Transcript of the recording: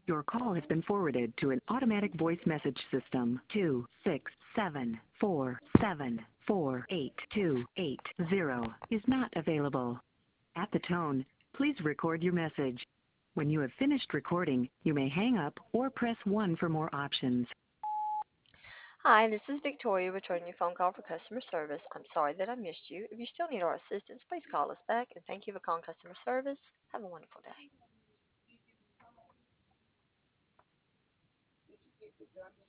Your call has been forwarded to an automatic voice message system. 26747482820 is not available. At the tone, please record your message. When you have finished recording, you may hang up or press 1 for more options. Hi, this is Victoria returning your phone call for customer service. I'm sorry that I missed you. If you still need our assistance, please call us back, and thank you for calling customer service. Have a wonderful day.